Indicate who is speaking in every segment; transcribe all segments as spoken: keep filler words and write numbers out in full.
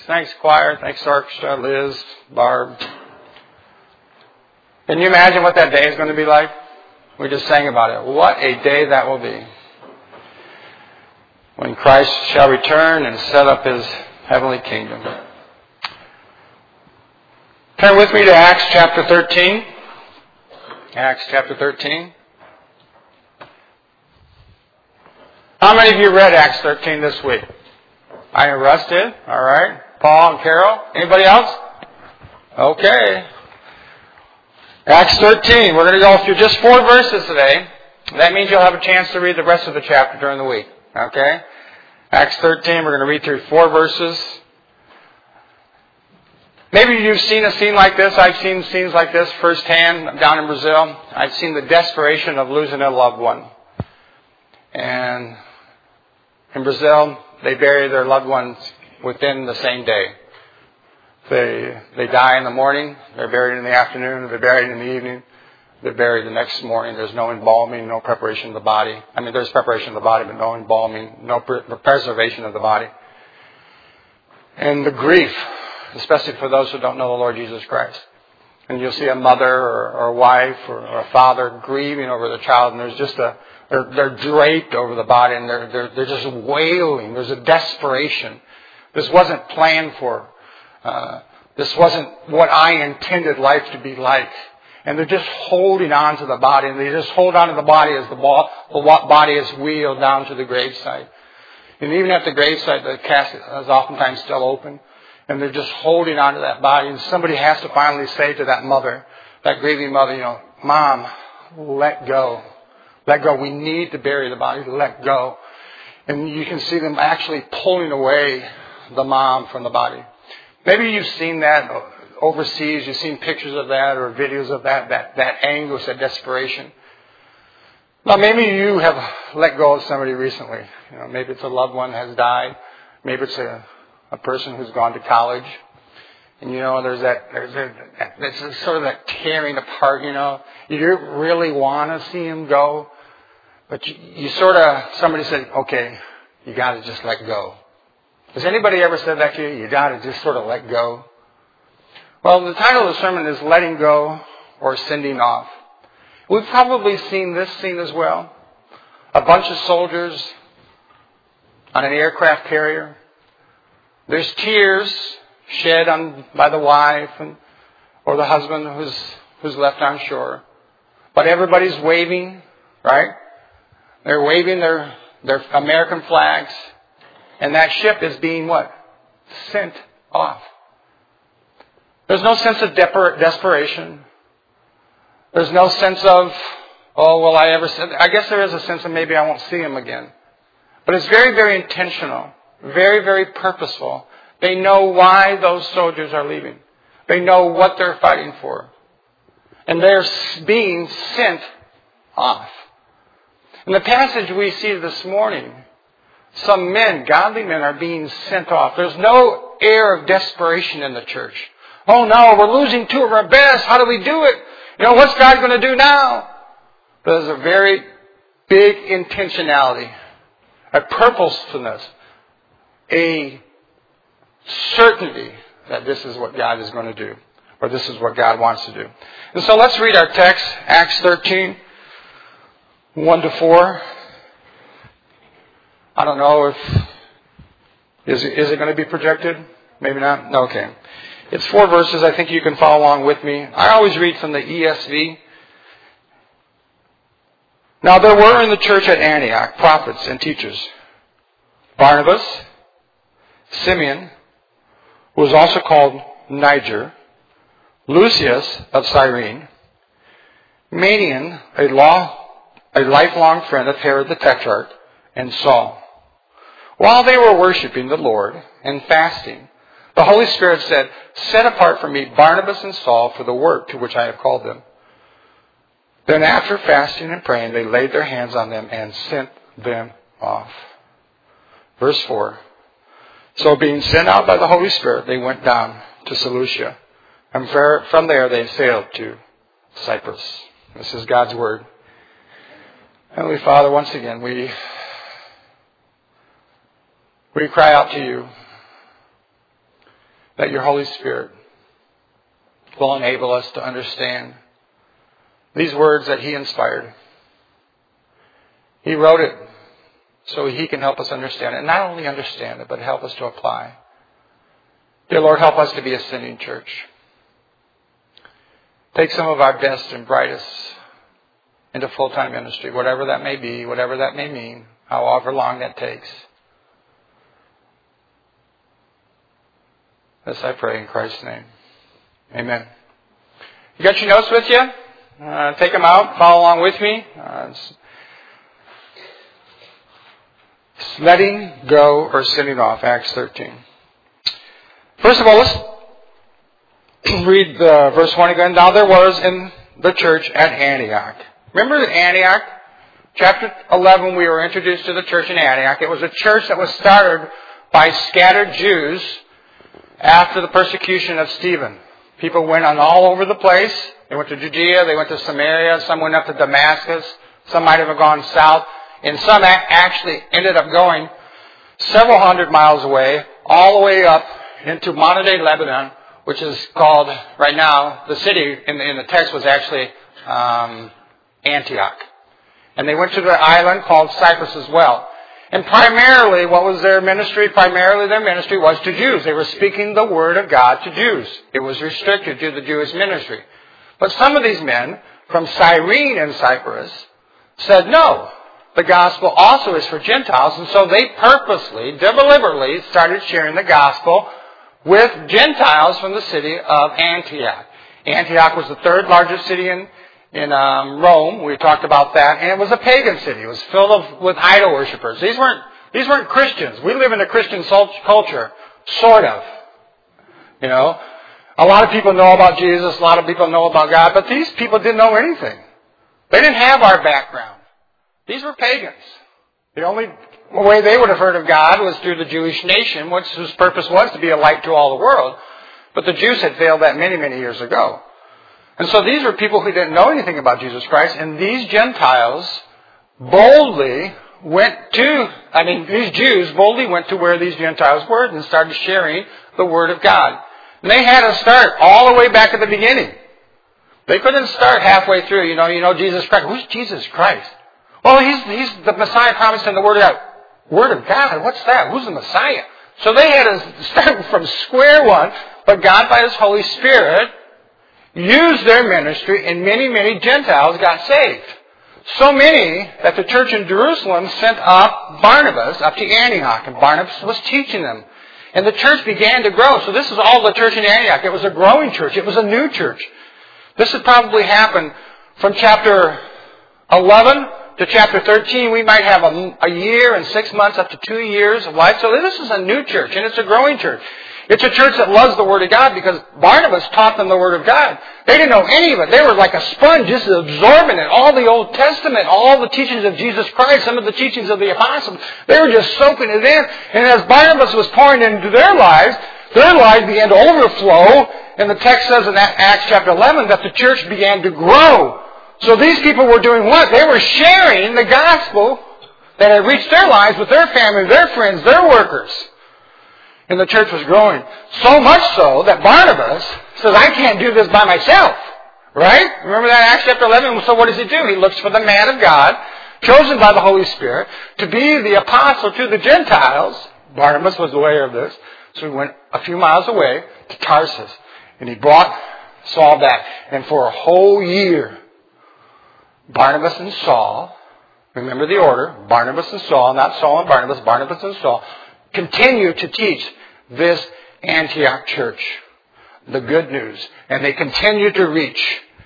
Speaker 1: Thanks, choir. Thanks, orchestra, Liz, Barb. Can you imagine what that day is going to be like? We just sang about it. What a day that will be. When Christ shall return and set up His heavenly kingdom. Turn with me to Acts chapter thirteen. Acts chapter thirteen. How many of you read Acts thirteen this week? I and Russ did. All right. Paul and Carol. Anybody else? Okay. Acts thirteen. We're going to go through just four verses today. That means you'll have a chance to read the rest of the chapter during the week. Okay? Acts thirteen, we're going to read through four verses. Maybe you've seen a scene like this. I've seen scenes like this firsthand down in Brazil. I've seen the desperation of losing a loved one. And in Brazil, they bury their loved ones within the same day. They they die in the morning, they're buried in the afternoon, they're buried in the evening, they're buried the next morning. There's no embalming, no preparation of the body. I mean, there's preparation of the body, but no embalming, no preservation of the body. And the grief, especially for those who don't know the Lord Jesus Christ. And you'll see a mother or, or a wife or, or a father grieving over the child, and there's just a they're, they're draped over the body, and they're they're they're just wailing. There's a desperation. This wasn't planned for. Uh, this wasn't what I intended life to be like. And they're just holding on to the body, and they just hold on to the body as the, ball, the body is wheeled down to the gravesite. And even at the gravesite, the casket is oftentimes still open. And they're just holding on to that body. And somebody has to finally say to that mother, that grieving mother, you know, Mom, let go. Let go. We need to bury the body. Let go. And you can see them actually pulling away the mom from the body. Maybe you've seen that overseas. You've seen pictures of that or videos of that, that, that anguish, that desperation. Now, maybe you have let go of somebody recently. You know, maybe it's a loved one has died. Maybe it's a, a person who's gone to college. And, you know, there's that, there's that, there's sort of that tearing apart, you know. You don't really want to see him go. But you, you sort of, somebody said, okay, you got to just let go. Has anybody ever said that to you? You got to just sort of let go. Well, the title of the sermon is Letting Go or Sending Off. We've probably seen this scene as well. A bunch of soldiers on an aircraft carrier. There's tears shed on by the wife and or the husband who's who's left on shore. But everybody's waving, right? They're waving their their American flags. And that ship is being what? Sent off. There's no sense of de- desperation. There's no sense of, oh, will I ever see? I guess there is a sense of maybe I won't see him again. But it's very, very intentional. Very, very purposeful. They know why those soldiers are leaving. They know what they're fighting for. And they're being sent off. In the passage we see this morning, some men, godly men, are being sent off. There's no air of desperation in the church. Oh no, we're losing two of our best. How do we do it? You know, what's God going to do now? There's a very big intentionality, a purposefulness, a certainty that this is what God is going to do, or this is what God wants to do. And so let's read our text, Acts thirteen, one to four. I don't know if, is it, is it going to be projected? Maybe not? Okay. It's four verses. I think you can follow along with me. I always read from the E S V. Now there were in the church at Antioch prophets and teachers. Barnabas, Simeon, who was also called Niger, Lucius of Cyrene, Manaen, a, law, a lifelong friend of Herod the Tetrarch, and Saul. While they were worshiping the Lord and fasting, the Holy Spirit said, set apart for me Barnabas and Saul for the work to which I have called them. Then after fasting and praying, they laid their hands on them and sent them off. Verse four. So being sent out by the Holy Spirit, they went down to Seleucia. And from there they sailed to Cyprus. This is God's word. Heavenly Father, once again, we, we cry out to you. that your Holy Spirit will enable us to understand these words that He inspired. He wrote it so He can help us understand it. And not only understand it, but help us to apply. Dear Lord, help us to be a sending church. Take some of our best and brightest into full-time ministry, whatever that may be, whatever that may mean, however long that takes. This I pray in Christ's name. Amen. You got your notes with you? Uh, take them out. Follow along with me. Uh, it's, it's letting go or sending off, Acts thirteen. First of all, let's read the verse one again. Now there was in the church at Antioch. Remember Antioch? Chapter eleven, we were introduced to the church in Antioch. It was a church that was started by scattered Jews after the persecution of Stephen. People went on all over the place. They went to Judea, they went to Samaria, some went up to Damascus, some might have gone south, and some actually ended up going several hundred miles away, all the way up into modern-day Lebanon, which is called, right now, the city in the, in the text was actually um, Antioch. And they went to the island called Cyprus as well. And primarily, what was their ministry? Primarily their ministry was to Jews. They were speaking the Word of God to Jews. It was restricted to the Jewish ministry. But some of these men from Cyrene and Cyprus said, no, the gospel also is for Gentiles. And so they purposely, deliberately started sharing the gospel with Gentiles from the city of Antioch. Antioch was the third largest city in In um, Rome. We talked about that. And it was a pagan city. It was filled of, with idol worshippers. These weren't, these weren't Christians. We live in a Christian culture. Sort of. You know. A lot of people know about Jesus. A lot of people know about God. But these people didn't know anything. They didn't have our background. These were pagans. The only way they would have heard of God was through the Jewish nation, which, whose purpose was to be a light to all the world. But the Jews had failed that many, many years ago. And so these were people who didn't know anything about Jesus Christ. And these Gentiles boldly went to, I mean, these Jews boldly went to where these Gentiles were and started sharing the Word of God. And they had to start all the way back at the beginning. They couldn't start halfway through, you know, you know Jesus Christ. Who's Jesus Christ? Well, he's, he's the Messiah promised in the Word of God. Word of God? What's that? Who's the Messiah? So they had to start from square one. But God, by His Holy Spirit, used their ministry, and many, many Gentiles got saved. So many that the church in Jerusalem sent up Barnabas up to Antioch, and Barnabas was teaching them. And the church began to grow. So this is all the church in Antioch. It was a growing church. It was a new church. This had probably happened from chapter eleven to chapter thirteen. We might have a, a year and six months up to two years of life. So this is a new church, and it's a growing church. It's a church that loves the Word of God because Barnabas taught them the Word of God. They didn't know any of it. They were like a sponge, just absorbing it. All the Old Testament, all the teachings of Jesus Christ, some of the teachings of the apostles. They were just soaking it in. And as Barnabas was pouring into their lives, their lives began to overflow. And the text says in Acts chapter eleven that the church began to grow. So these people were doing what? They were sharing the gospel that had reached their lives with their family, their friends, their workers. And the church was growing. So much so that Barnabas says, I can't do this by myself. Right? Remember that Acts chapter eleven? So what does he do? He looks for the man of God, chosen by the Holy Spirit, to be the apostle to the Gentiles. Barnabas was aware of this. So he went a few miles away to Tarsus. And he brought Saul back. And for a whole year, Barnabas and Saul, remember the order, Barnabas and Saul, not Saul and Barnabas, Barnabas and Saul, continue to teach this Antioch church the good news. And they continue to reach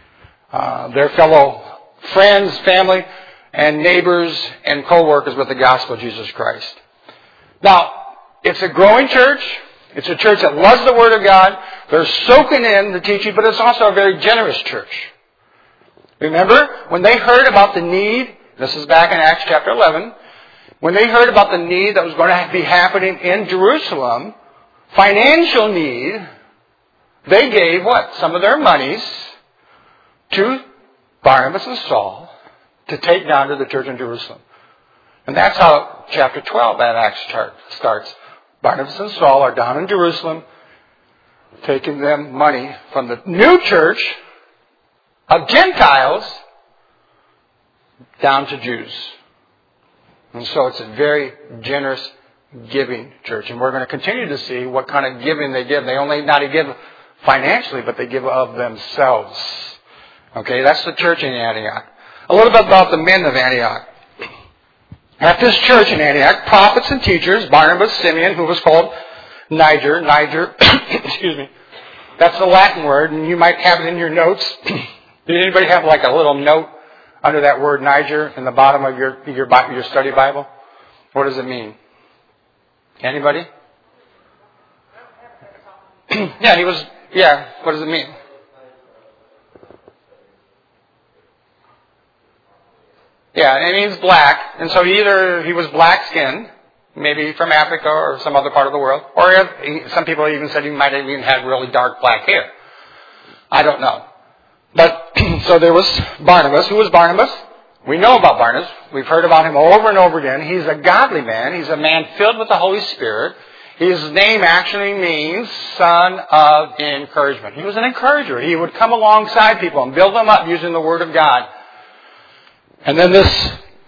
Speaker 1: uh, their fellow friends, family, and neighbors and co-workers with the gospel of Jesus Christ. Now, it's a growing church. It's a church that loves the Word of God. They're soaking in the teaching, but it's also a very generous church. Remember, when they heard about the need, this is back in Acts chapter eleven, when they heard about the need that was going to be happening in Jerusalem, financial need, they gave what? Some of their monies to Barnabas and Saul to take down to the church in Jerusalem. And that's how chapter twelve that Acts chart starts. Barnabas and Saul are down in Jerusalem. taking them money from the new church of Gentiles down to Jews. And so it's a very generous giving church. And we're going to continue to see what kind of giving they give. They only not give financially, but they give of themselves. Okay, that's the church in Antioch. A little bit about the men of Antioch. At this church in Antioch, prophets and teachers, Barnabas, Simeon, who was called Niger, Niger, excuse me, that's the Latin word, and you might have it in your notes. Did anybody have like a little note under that word Niger in the bottom of your your, your study Bible? What does it mean? Anybody? yeah, he was, yeah, what does it mean? Yeah, it means black, and so either he was black-skinned, maybe from Africa or some other part of the world, or he, some people even said he might have even had really dark black hair. I don't know. But, so there was Barnabas. Who was Barnabas? We know about Barnabas. We've heard about him over and over again. He's a godly man. He's a man filled with the Holy Spirit. His name actually means son of encouragement. He was an encourager. He would come alongside people and build them up using the Word of God. And then this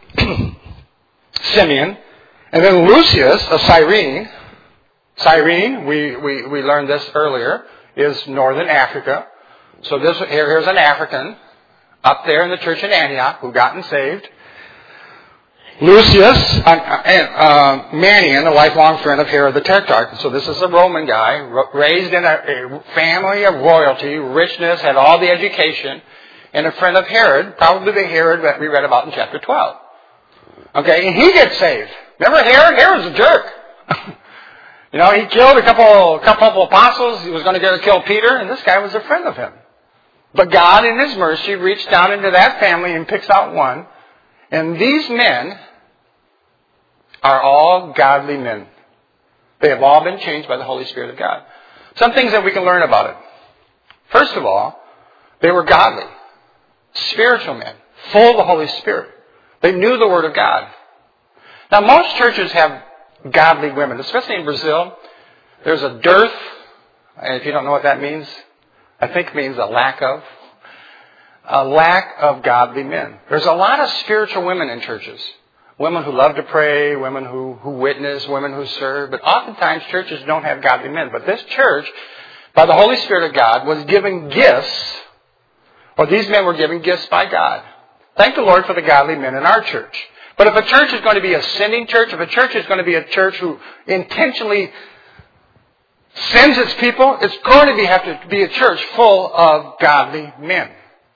Speaker 1: Simeon, and then Lucius of Cyrene. Cyrene, we, we, we learned this earlier, is northern Africa. So this here, here's an African up there in the church in Antioch who gotten saved. Lucius, uh, uh, Manian, a lifelong friend of Herod the Tetrarch. So this is a Roman guy, raised in a, a family of royalty, richness, had all the education, and a friend of Herod, probably the Herod that we read about in chapter twelve. Okay, and he gets saved. Remember Herod? Herod's a jerk. you know, he killed a couple, couple of apostles. He was going to go kill Peter, and this guy was a friend of him. But God, in His mercy, reached down into that family and picks out one. And these men are all godly men. They have all been changed by the Holy Spirit of God. Some things that we can learn about it. First of all, they were godly, spiritual men, full of the Holy Spirit. They knew the Word of God. Now, most churches have godly women, especially in Brazil. There's a dearth, and if you don't know what that means, I think it means a lack of. A lack of godly men. There's a lot of spiritual women in churches. Women who love to pray, women who, who witness, women who serve. But oftentimes churches don't have godly men. But this church, by the Holy Spirit of God, was given gifts, or these men were given gifts by God. Thank the Lord for the godly men in our church. But if a church is going to be a sending church, if a church is going to be a church who intentionally sends its people, it's going to be, have to be a church full of godly men.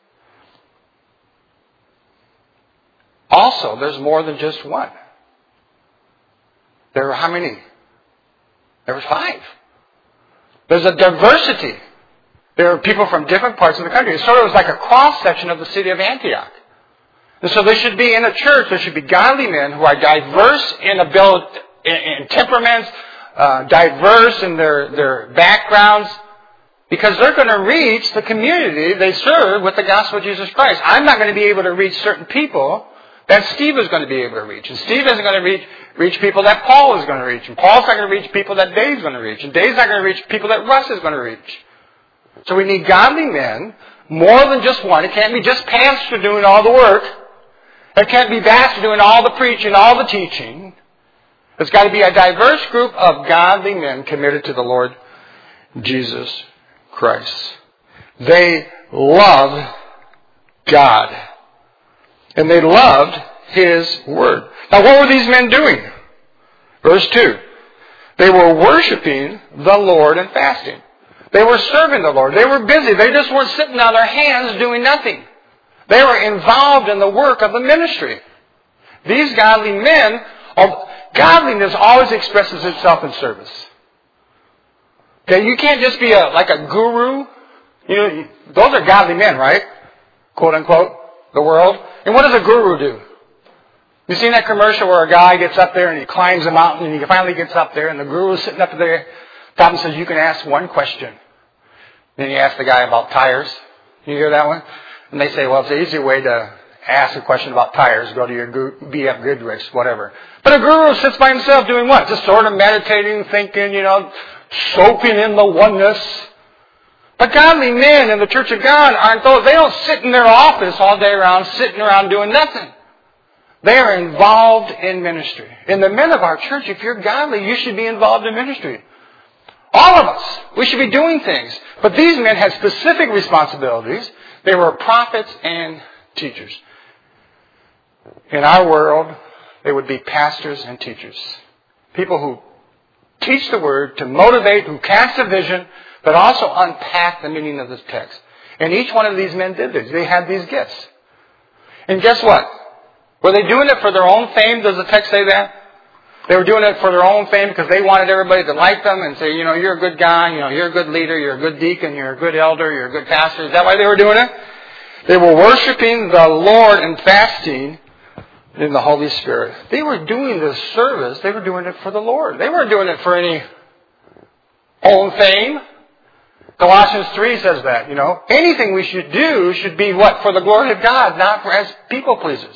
Speaker 1: Also, there's more than just one. There are how many? There were five. There's a diversity. There are people from different parts of the country. It sort of was like a cross-section of the city of Antioch. And so there should be in a church, there should be godly men who are diverse in ability, in, in temperaments, uh, diverse in their, their backgrounds, because they're going to reach the community they serve with the gospel of Jesus Christ. I'm not going to be able to reach certain people that Steve is going to be able to reach. And Steve isn't going to reach, reach people that Paul is going to reach. And Paul's not going to reach people that Dave's going to reach. And Dave's not going to reach people that Russ is going to reach. So we need godly men, more than just one. It can't be just pastor doing all the work. It can't be pastor doing all the preaching, all the teaching. It's got to be a diverse group of godly men committed to the Lord Jesus Christ. They love God. And they loved His Word. Now, what were these men doing? Verse two. They were worshiping the Lord and fasting. They were serving the Lord. They were busy. They just weren't sitting on their hands doing nothing. They were involved in the work of the ministry. These godly men, godliness always expresses itself in service. Okay, you can't just be a like a guru. You know, those are godly men, right? Quote unquote, the world. And what does a guru do? You seen that commercial where a guy gets up there and he climbs a mountain and he finally gets up there and the guru is sitting up there top and says, you can ask one question. Then you ask the guy about tires. You hear that one? And they say, well, it's an easy way to ask a question about tires. Go to your B F Goodrich, whatever. But a guru sits by himself doing what? Just sort of meditating, thinking, you know, soaking in the oneness. But godly men in the church of God aren't those. They don't sit in their office all day around, sitting around doing nothing. They are involved in ministry. And the men of our church, if you're godly, you should be involved in ministry. All of us. We should be doing things. But these men had specific responsibilities. They were prophets and teachers. In our world, they would be pastors and teachers. People who teach the Word to motivate, who cast a vision, but also unpack the meaning of this text. And each one of these men did this. They had these gifts. And guess what? Were they doing it for their own fame? Does the text say that? They were doing it for their own fame because they wanted everybody to like them and say, you know, you're a good guy, you know, you're a good leader, you're a good deacon, you're a good elder, you're a good pastor. Is that why they were doing it? They were worshiping the Lord and fasting in the Holy Spirit. They were doing this service. They were doing it for the Lord. They weren't doing it for any own fame. Colossians three says that, you know. Anything we should do should be what? For the glory of God, not for as people pleasers.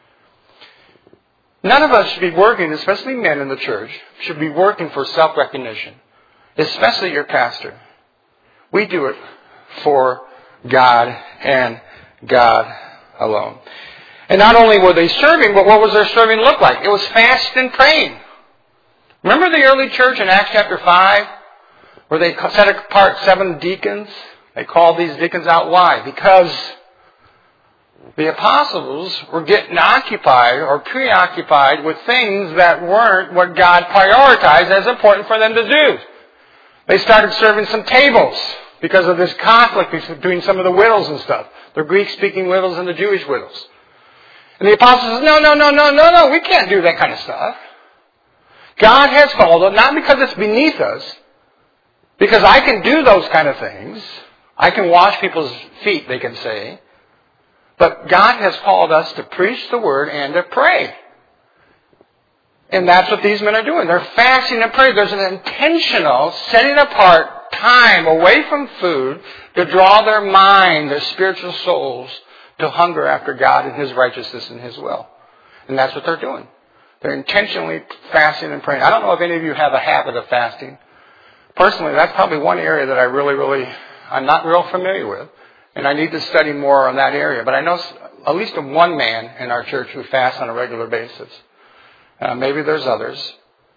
Speaker 1: None of us should be working, especially men in the church, should be working for self-recognition. Especially your pastor. We do it for God and God alone. And not only were they serving, but what was their serving look like? It was fast and praying. Remember the early church in Acts chapter five? Where they set apart seven deacons? They called these deacons out. Why? Because the apostles were getting occupied or preoccupied with things that weren't what God prioritized as important for them to do. They started serving some tables because of this conflict between some of the widows and stuff. The Greek-speaking widows and the Jewish widows. And the apostles said, no, no, no, no, no, no, we can't do that kind of stuff. God has called us, not because it's beneath us, because I can do those kind of things. I can wash people's feet, they can say. But God has called us to preach the Word and to pray. And that's what these men are doing. They're fasting and praying. There's an intentional setting apart time away from food to draw their mind, their spiritual souls, to hunger after God and His righteousness and His will. And that's what they're doing. They're intentionally fasting and praying. I don't know if any of you have a habit of fasting. Personally, that's probably one area that I really, really, I'm not real familiar with. And I need to study more on that area. But I know at least one man in our church who fasts on a regular basis. Uh, maybe there's others.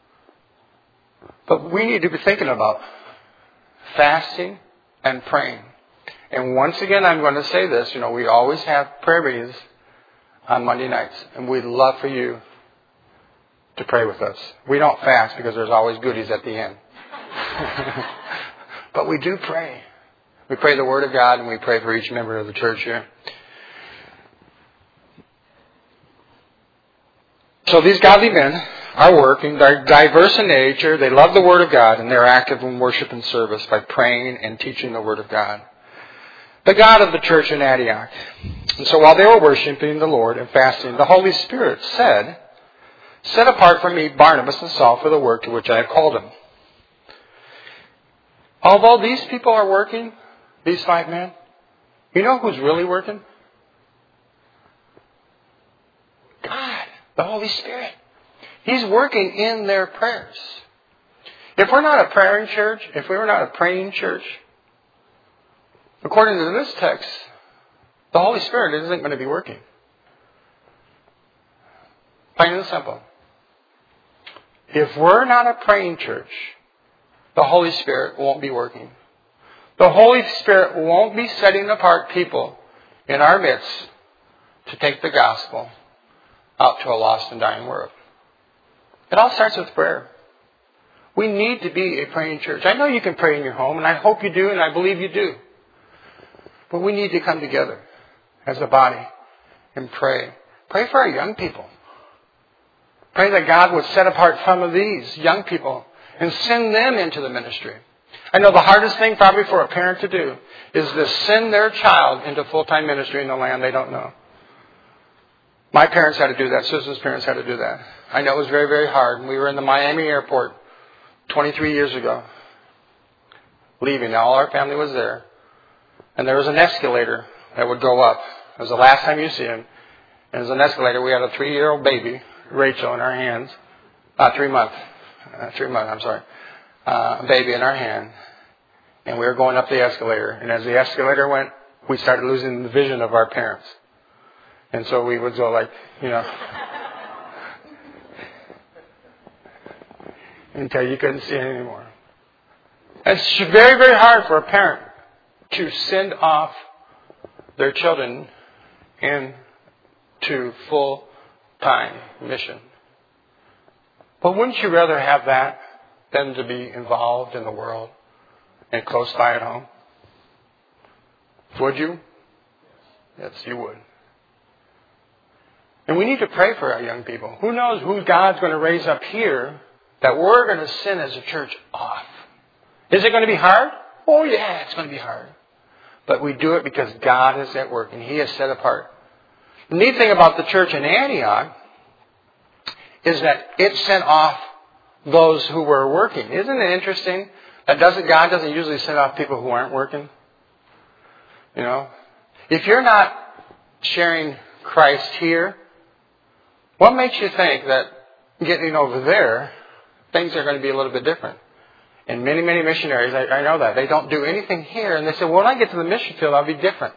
Speaker 1: But we need to be thinking about fasting and praying. And once again, I'm going to say this. You know, we always have prayer meetings on Monday nights. And we'd love for you to pray with us. We don't fast because there's always goodies at the end. But we do pray. We pray the Word of God and we pray for each member of the church here. So these godly men are working. They're diverse in nature. They love the Word of God and they're active in worship and service by praying and teaching the Word of God. The God of the church in Antioch. And so while they were worshiping the Lord and fasting, the Holy Spirit said, set apart for me Barnabas and Saul for the work to which I have called them. Although these people are working, these five men, you know who's really working? God, the Holy Spirit. He's working in their prayers. If we're not a praying church, if we were not a praying church, according to this text, the Holy Spirit isn't going to be working. Plain and simple. If we're not a praying church, the Holy Spirit won't be working. The Holy Spirit won't be setting apart people in our midst to take the gospel out to a lost and dying world. It all starts with prayer. We need to be a praying church. I know you can pray in your home, and I hope you do, and I believe you do. But we need to come together as a body and pray. Pray for our young people. Pray that God would set apart some of these young people and send them into the ministry. I know the hardest thing probably for a parent to do is to send their child into full-time ministry in the land they don't know. My parents had to do that. Susan's parents had to do that. I know it was very, very hard. We were in the Miami airport twenty-three years ago, leaving. All our family was there. And there was an escalator that would go up. It was the last time you see him. And it was an escalator. We had a three-year-old baby, Rachel, in our hands. Uh, three months. Uh, three months, I'm sorry. Uh, a baby in our hand. And we were going up the escalator. And as the escalator went, we started losing the vision of our parents. And so we would go like, you know, until you couldn't see it anymore. It's very, very hard for a parent to send off their children into full-time mission. But wouldn't you rather have that than to be involved in the world and close by at home? Would you? Yes, you would. And we need to pray for our young people. Who knows who God's going to raise up here that we're going to send as a church off. Is it going to be hard? Oh yeah, it's going to be hard. But we do it because God is at work and He is set apart. The neat thing about the church in Antioch is that it sent off those who were working. Isn't it interesting that doesn't God doesn't usually send off people who aren't working? You know, if you're not sharing Christ here, what makes you think that getting over there, things are going to be a little bit different? And many, many missionaries, I, I know that, they don't do anything here. And they say, well, when I get to the mission field, I'll be different.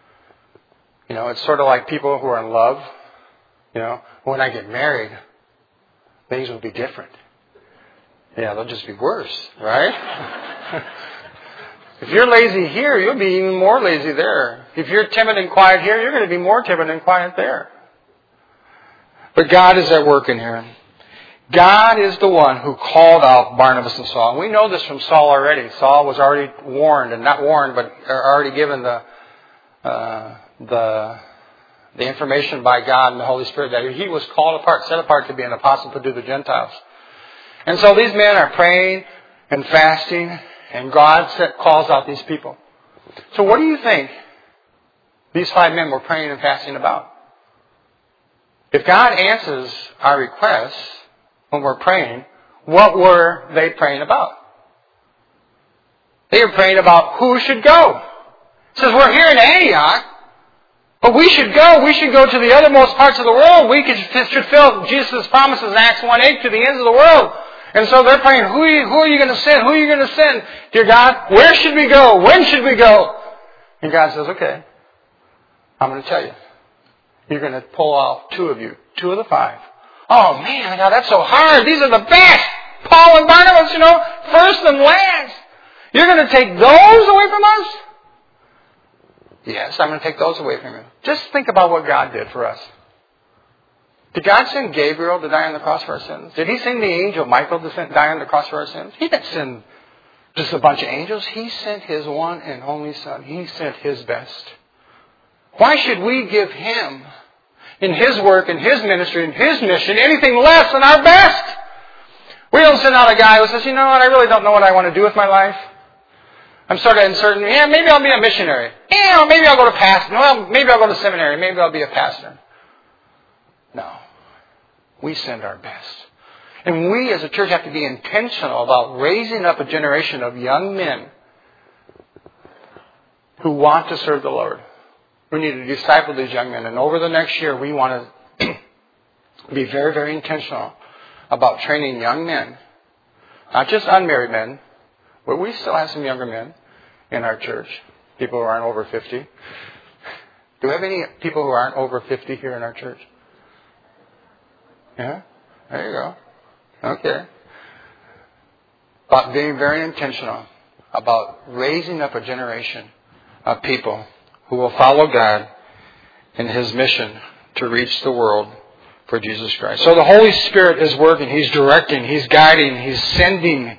Speaker 1: You know, it's sort of like people who are in love. You know, when I get married, things will be different. Yeah, they'll just be worse, right? If you're lazy here, you'll be even more lazy there. If you're timid and quiet here, you're going to be more timid and quiet there. But God is at work in here. God is the one who called out Barnabas and Saul. And we know this from Saul already. Saul was already warned, and not warned, but already given the uh, the the information by God and the Holy Spirit that he was called apart, set apart to be an apostle to the Gentiles. And so these men are praying and fasting, and God set, calls out these people. So what do you think these five men were praying and fasting about? If God answers our requests when we're praying, what were they praying about? They were praying about who should go. It says we're here in Antioch, but we should go. We should go to the othermost parts of the world. We could, should fill Jesus' promises in Acts one eight to the ends of the world. And so they're praying, who are you, who are you going to send? Who are you going to send? Dear God, where should we go? When should we go? And God says, okay, I'm going to tell you. You're going to pull off two of you, two of the five. Oh man, God, that's so hard. These are the best. Paul and Barnabas, you know, first and last. You're going to take those away from us? Yes, I'm going to take those away from you. Just think about what God did for us. Did God send Gabriel to die on the cross for our sins? Did He send the angel Michael to send, die on the cross for our sins? He didn't send just a bunch of angels. He sent His one and only Son. He sent His best. Why should we give Him, in His work, in His ministry, in His mission, anything less than our best? We don't send out a guy who says, you know what, I really don't know what I want to do with my life. I'm sort of uncertain. Yeah, maybe I'll be a missionary. Yeah, maybe I'll go to pastor. Well, maybe I'll go to seminary. Maybe I'll be a pastor. No. We send our best. And we as a church have to be intentional about raising up a generation of young men who want to serve the Lord. We need to disciple these young men. And over the next year, we want to be very, very intentional about training young men. Not just unmarried men, but we still have some younger men in our church. People who aren't over fifty. Do we have any people who aren't over fifty here in our church? Yeah? There you go. Okay. But being very intentional about raising up a generation of people who will follow God in His mission to reach the world for Jesus Christ. So the Holy Spirit is working. He's directing. He's guiding. He's sending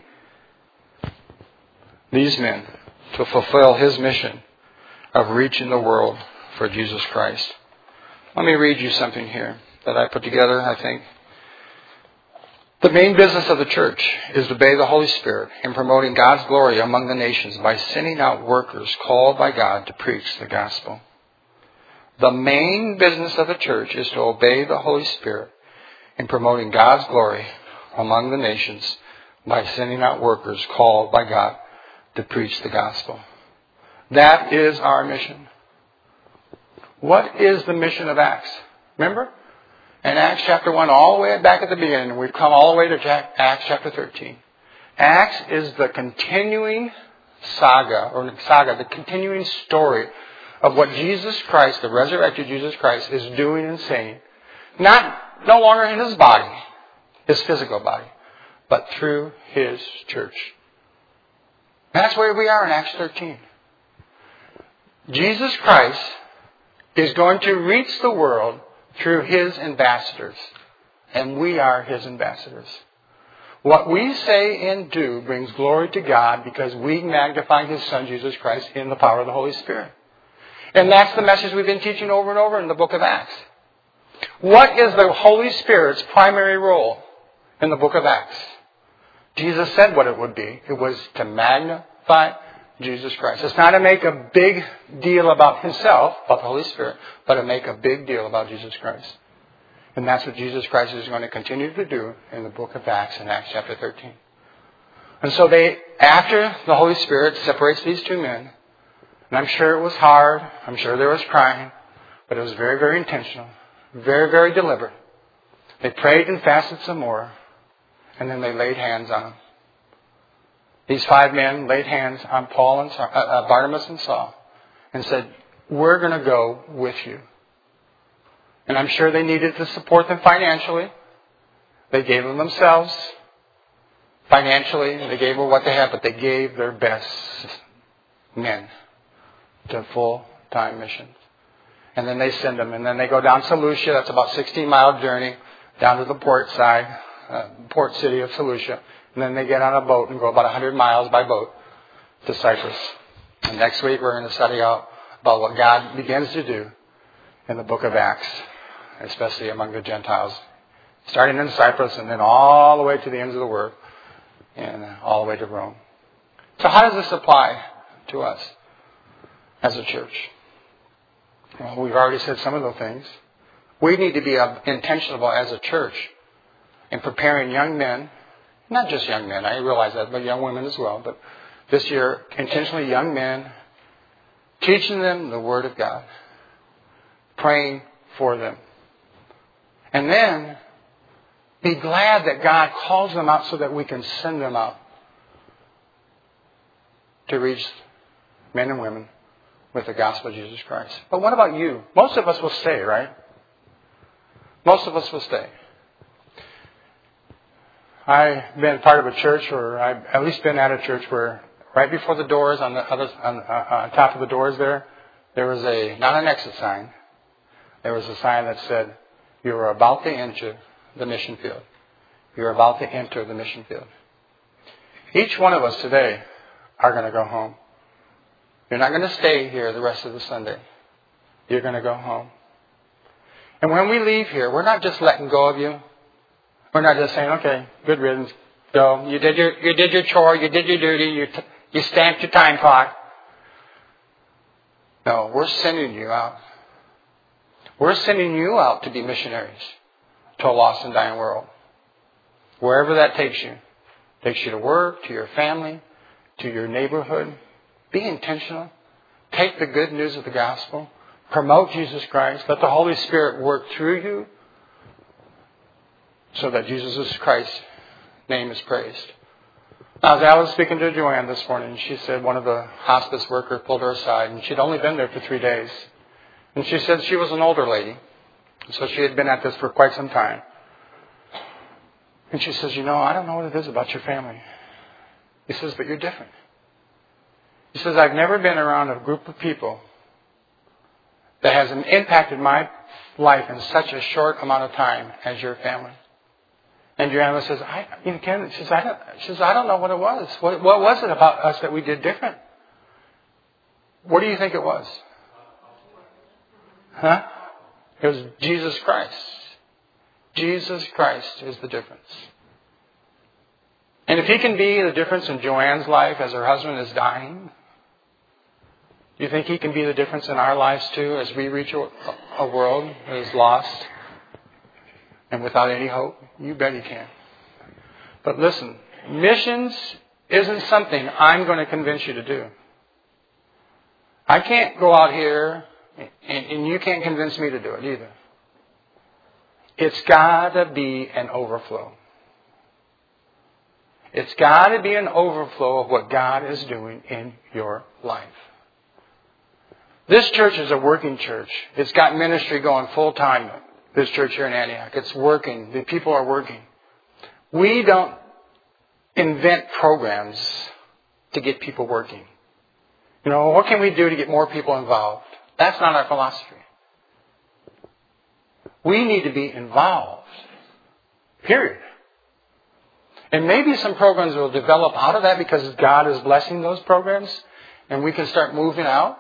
Speaker 1: these men to fulfill His mission of reaching the world for Jesus Christ. Let me read you something here that I put together, I think. The main business of the church is to obey the Holy Spirit in promoting God's glory among the nations by sending out workers called by God to preach the gospel. The main business of the church is to obey the Holy Spirit in promoting God's glory among the nations by sending out workers called by God to preach the gospel. That is our mission. What is the mission of Acts? Remember? In Acts chapter one, all the way back at the beginning, we've come all the way to Acts chapter thirteen. Acts is the continuing saga, or saga, the continuing story of what Jesus Christ, the resurrected Jesus Christ, is doing and saying. Not, no longer in His body, His physical body, but through His church. That's where we are in Acts thirteen. Jesus Christ is going to reach the world through His ambassadors. And we are His ambassadors. What we say and do brings glory to God because we magnify His Son, Jesus Christ, in the power of the Holy Spirit. And that's the message we've been teaching over and over in the book of Acts. What is the Holy Spirit's primary role in the book of Acts? Jesus said what it would be. It was to magnify Jesus Christ. It's not to make a big deal about Himself, about the Holy Spirit, but to make a big deal about Jesus Christ. And that's what Jesus Christ is going to continue to do in the book of Acts, in Acts chapter thirteen. And so they, after the Holy Spirit separates these two men, and I'm sure it was hard, I'm sure there was crying, but it was very, very intentional, very, very deliberate. They prayed and fasted some more, and then they laid hands on them. These five men laid hands on Paul and uh, uh, Barnabas and Saul and said, we're going to go with you. And I'm sure they needed to support them financially. They gave them themselves financially. They gave them what they had, but they gave their best men to full-time missions. And then they send them. And then they go down Seleucia. That's about a sixteen-mile journey down to the port side, uh, port city of Seleucia. And then they get on a boat and go about one hundred miles by boat to Cyprus. And next week we're going to study out about what God begins to do in the book of Acts, especially among the Gentiles, starting in Cyprus and then all the way to the ends of the world and all the way to Rome. So how does this apply to us as a church? Well, we've already said some of those things. We need to be intentional as a church in preparing young men, not just young men, I realize that, but young women as well. But this year, intentionally young men, teaching them the Word of God, praying for them. And then be glad that God calls them out so that we can send them out to reach men and women with the gospel of Jesus Christ. But what about you? Most of us will stay, right? Most of us will stay. I've been part of a church, or I've at least been at a church where right before the doors, on the other, on, uh, on top of the doors there, there was a, not an exit sign, there was a sign that said, you are about to enter the mission field. You're about to enter the mission field. Each one of us today are going to go home. You're not going to stay here the rest of the Sunday. You're going to go home. And when we leave here, we're not just letting go of you. We're not just saying, okay, good riddance, go. You did your, you did your chore, you did your duty, you, t- you stamped your time clock. No, we're sending you out. We're sending you out to be missionaries to a lost and dying world. Wherever that takes you. Takes you to work, to your family, to your neighborhood. Be intentional. Take the good news of the gospel. Promote Jesus Christ. Let the Holy Spirit work through you so that Jesus Christ's name is praised. Now, as I was speaking to Joanne this morning, she said one of the hospice workers pulled her aside, and she'd only been there for three days. And she said she was an older lady, so she had been at this for quite some time. And she says, you know, I don't know what it is about your family. He says, but you're different. He says, I've never been around a group of people that has impacted my life in such a short amount of time as your family. And Joanna says, I, you know, Ken, she says, I don't, she says, I don't know what it was. What, what was it about us that we did different? What do you think it was? Huh? It was Jesus Christ. Jesus Christ is the difference. And if He can be the difference in Joanne's life as her husband is dying, do you think He can be the difference in our lives too as we reach a, a world that is lost and without any hope? You bet He can. But listen, missions isn't something I'm going to convince you to do. I can't go out here and, and you can't convince me to do it either. It's got to be an overflow. It's got to be an overflow of what God is doing in your life. This church is a working church. It's got ministry going full time. This church here in Antioch. It's working. The people are working. We don't invent programs to get people working. You know, what can we do to get more people involved? That's not our philosophy. We need to be involved. Period. And maybe some programs will develop out of that because God is blessing those programs and we can start moving out.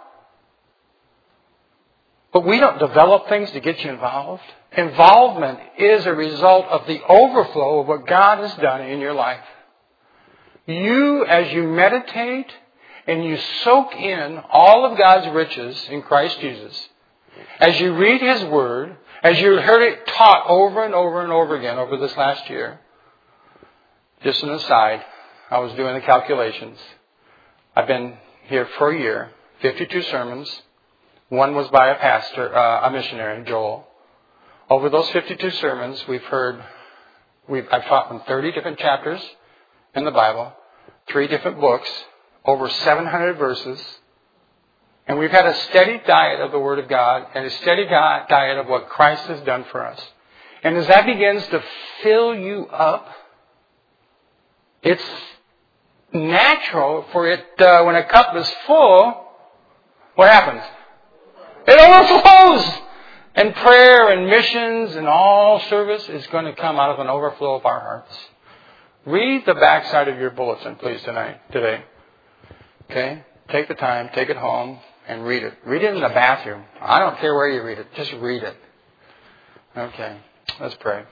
Speaker 1: But we don't develop things to get you involved. Involvement is a result of the overflow of what God has done in your life. You, as you meditate and you soak in all of God's riches in Christ Jesus, as you read His Word, as you heard it taught over and over and over again over this last year, just an aside, I was doing the calculations. I've been here for a year, fifty-two sermons. One was by a pastor, uh, a missionary, Joel. Over those fifty-two sermons, we've heard, we've, I've taught from thirty different chapters in the Bible, three different books, over seven hundred verses, and we've had a steady diet of the Word of God and a steady diet of what Christ has done for us. And as that begins to fill you up, it's natural for it, uh, when a cup is full, what happens? It overflows. And prayer and missions and all service is going to come out of an overflow of our hearts. Read the backside of your bulletin, please, tonight, today. Okay? Take the time, take it home, and read it. Read it in the bathroom. I don't care where you read it. Just read it. Okay. Let's pray.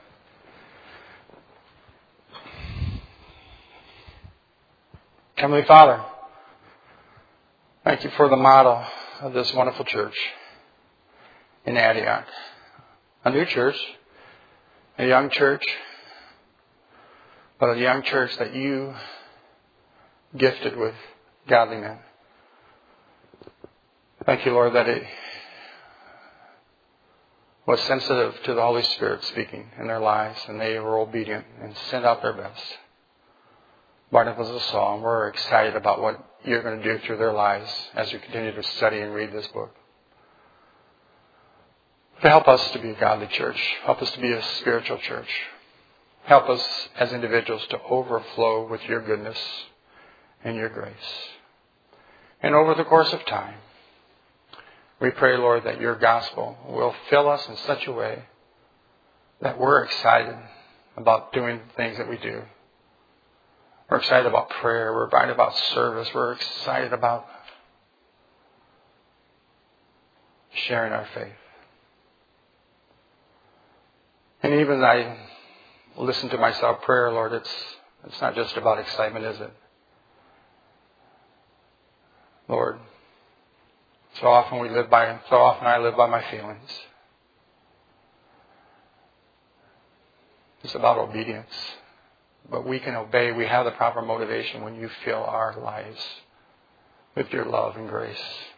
Speaker 1: Heavenly Father, thank you for the model of this wonderful church in Antioch. A new church, a young church, but a young church that you gifted with godly men. Thank you, Lord, that it was sensitive to the Holy Spirit speaking in their lives, and they were obedient and sent out their best. Barnabas and Saul, and we're excited about what you're going to do through their lives as we continue to study and read this book. To help us to be a godly church. Help us to be a spiritual church. Help us as individuals to overflow with your goodness and your grace. And over the course of time, we pray, Lord, that your gospel will fill us in such a way that we're excited about doing the things that we do. We're excited about prayer. We're excited about service. We're excited about sharing our faith. And even as I listen to myself prayer, Lord, it's it's not just about excitement, is it? Lord, so often we live by, so often I live by my feelings. It's about obedience. But we can obey. We have the proper motivation when you fill our lives with your love and grace.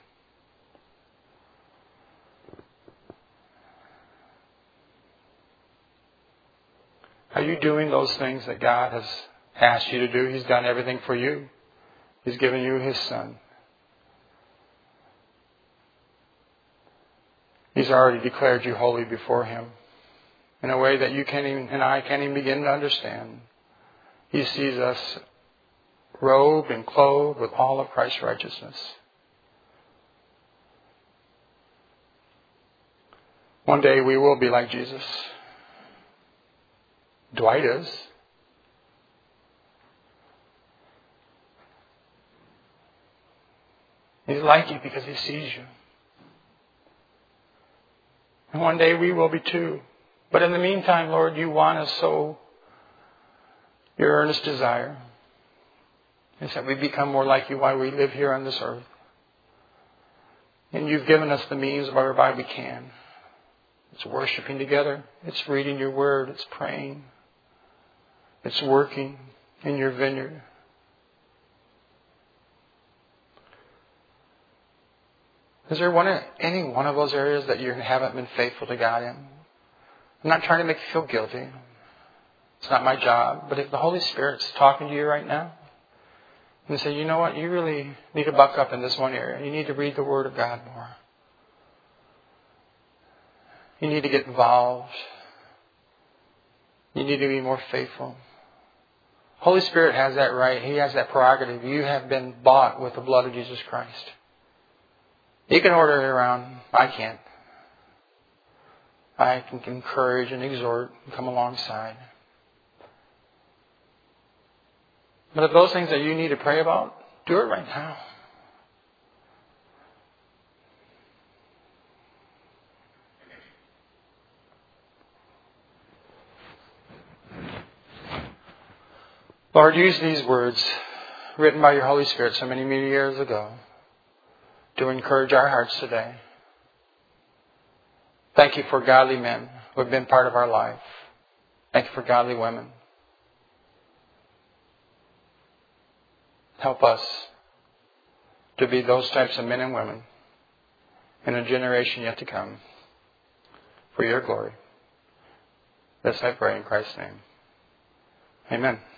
Speaker 1: Are you doing those things that God has asked you to do? He's done everything for you. He's given you His Son. He's already declared you holy before Him in a way that you can't even, and I can't even begin to understand. He sees us robed and clothed with all of Christ's righteousness. One day we will be like Jesus. Dwight is. He's like you because He sees you. And one day we will be too. But in the meantime, Lord, you want us so. Your earnest desire is that we become more like you while we live here on this earth. And you've given us the means whereby we can. It's worshiping together. It's reading your word. It's praying. It's working in your vineyard. Is there one, any one of those areas that you haven't been faithful to God in? I'm not trying to make you feel guilty. It's not my job. But if the Holy Spirit's talking to you right now and say, you know what, you really need to buck up in this one area. You need to read the Word of God more. You need to get involved. You need to be more faithful. Holy Spirit has that right. He has that prerogative. You have been bought with the blood of Jesus Christ. You can order it around. I can't. I can encourage and exhort and come alongside. But if those things that you need to pray about, do it right now. Lord, use these words written by your Holy Spirit so many, many years ago to encourage our hearts today. Thank you for godly men who have been part of our life. Thank you for godly women. Help us to be those types of men and women in a generation yet to come for your glory. This I pray in Christ's name. Amen.